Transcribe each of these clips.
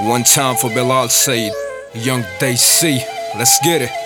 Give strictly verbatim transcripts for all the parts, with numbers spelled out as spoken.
One time for Bilal Said, Young Daisy, let's get it.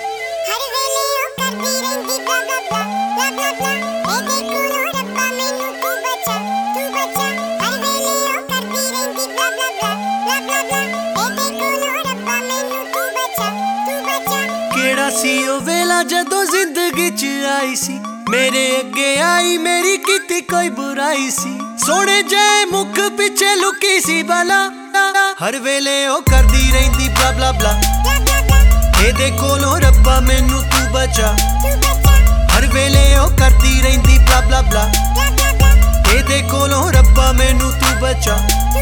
केड़ा सी ओ वेला जदों जिंदगी च आई सी, मेरे अगे आई मेरी कीती कोई बुराई सी। सोने जय मुख पिछे लुकी सी बाला, हर वेले ओ करदी रहिंदी ब्ला ब्ला ब्ला। एदे कोलों रब्बा मैनू तू बचा, हर वेले ओ करदी रहिंदी ब्ला ब्ला ब्ला। एदे कोलों रब्बा मैनू तू बचा।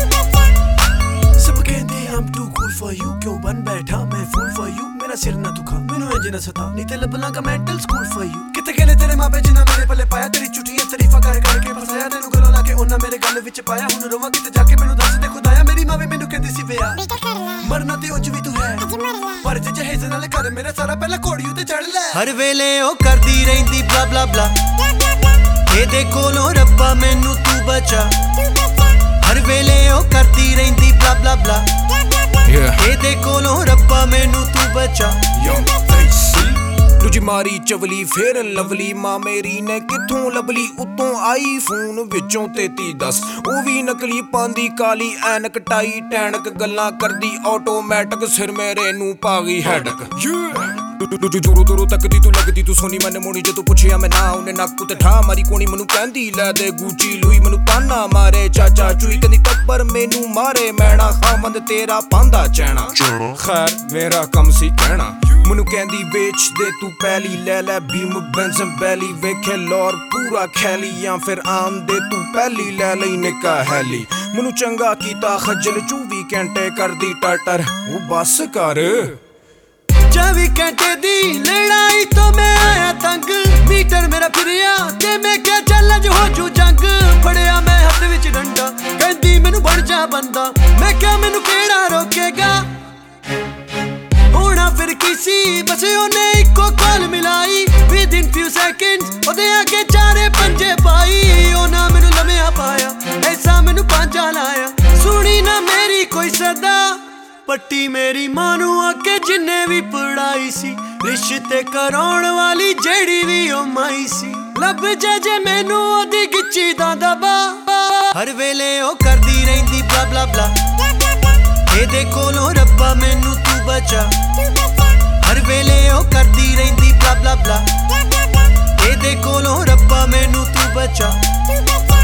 सब कहंदे I'm too cool for you, क्यों बन बैठा मैं fool for you। मेरा सिर ना दुखा मैनू इंज ना सता, नहीं ते लभना का mental school for you। किते गले तेरे मापे जिन्ना मेरे पले पाया, तेरी झूठियां तारीफां कर कर के फसाया। तेनू गलों ला के ओना मेरे गल विच पाया, हुण रोवां किते जाके मैनू दस दे खुदाया। मेरी मावे मैनू कहंदी सी विया मरना ते उंज भी तू है, पर जे जहेज नाल कर मेरा सारा पहला घोड़ी उते चढ़ ले। हर वेले ओ करदी रहिंदी ब्ला ब्ला ब्ला। एदे कोलों रब्बा मैनू तू बचा, हर वेले ओ करदी रहिंदी ब्ला ब्ला ब्ला। एदे कोलों रब्बा मैनू तू बचा। Young Daisy दूजी मारी चवली फेर लवली, मां मेरी ने किथों लभली उतों आई फोन विचों तेती दस। ओ भी नकली पांदी काली ऐनक टाई टैनक, गल्लां करदी ऑटोमैटिक सिर मेरे नू पा गई हैडक। दूजी दूरों दूरों तकदी तू लगदी तू सोनी मैंने मोनी, जो तू पुछिया मैं ना उन्हें नक ते ठा मारी कोनी। मैनू कहंदी लै दे गुची लुई, मैनू ताना मारे चाचा चुई। कहंदी टब्बर मैनू मारे मैना, खामंद तेरा पांदा चैना। खैर मेरा कम सी कहना, मैनू कहंदी बेच दे तू पहली, ले लै बीम बेंजम बैली। वेखे लौर पूरा खैली या फिर आम दे तू पहली, ले लई निका हैली। मैनू चंगा कीता खज्जल चौबी घंटे करदी टटर, वो बस कर। चौबी घंटे दी लड़ाई तो मैं आया तंग, मीटर मेरा फिरिया ते मैं क्या चल अज हो जू जंग। फड़िया मैं हथ विच डंडा, कहंदी मैनू बन जा बंदा। मैं क्या मैनू केड़ा रोकेगा, होना फिर किसी बस ओने इको कॉल मिलाई। विद इन फ्यू सेकंड्स ओदे आगे चारे पंजे पाई। ओना मैनू लम्या पाया, ऐसा मैनू पांजा लाया। सुनी ना मेरी कोई सदा, पट्टी मेरी मानू आके जिन्ने भी पढ़ाई सी। रिश्ते कराउण वाली जेड़ी भी ओ माई सी, लब जे जे मैनू ओदी गिच्ची दा दबा। हर वेले ओ करदी रहिंदी ब्ला ब्ला ब्ला। एदे कोलों रब्बा मैनू तू बचा, हर वेले ओ करदी रहिंदी ब्ला ब्ला ब्ला। एदे कोलों रब्बा मैनू तू बचा।